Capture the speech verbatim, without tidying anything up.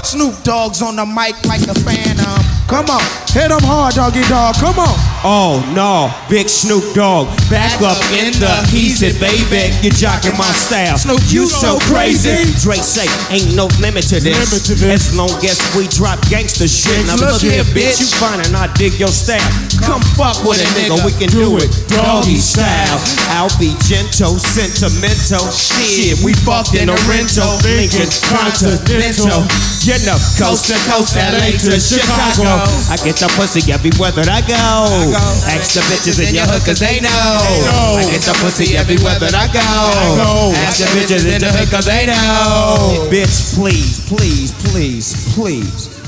Snoop Dogg's on the mic like the Phantom. Come on, hit him hard, doggy dog, come on. Oh no, Big Snoop Dogg, back up in the easy, baby. You're jocking my style. Snoop, you you so so crazy. crazy. Drake say, ain't no limit to this. Limit to this. As long as we drop gangster shit. Now Look look here, here, bitch, bitch. you fine and I dig your style. Come fuck with a nigga, we can do it doggy style. I'll be gentle, sentimental. Shit, we fucked in a rental, Lincoln Continental. You know, coast to coast, L A to Chicago. I get the pussy everywhere that I go. Ask the bitches in your hood cause they know. I get the pussy everywhere that I go. Ask the bitches in the hood cause they know. Bitch, please, please, please, please.